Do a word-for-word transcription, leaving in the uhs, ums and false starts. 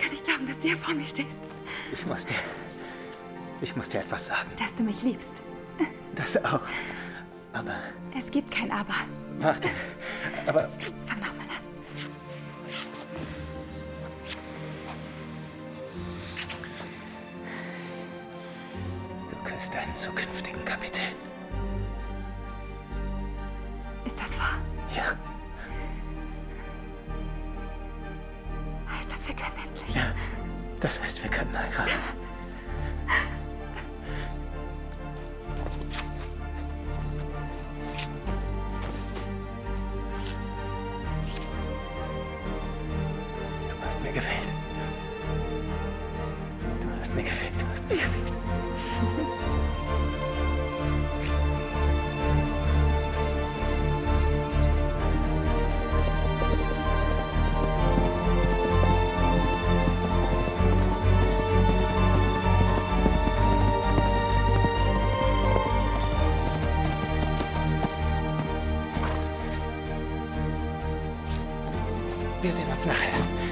kann nicht glauben, dass du hier vor mir stehst. Ich muss dir... Ich muss dir etwas sagen. Dass du mich liebst. Das auch. Aber... Es gibt kein Aber. Warte. Aber... Fang nochmal an. Du küsst deinen zukünftigen Kapitän. Ist das wahr? Ja. Heißt das, wir können endlich? Ja. Das heißt, wir können heiraten. Du hast mir gefehlt. Du hast mir gefehlt, du hast mir gefehlt. Wir sehen uns nachher.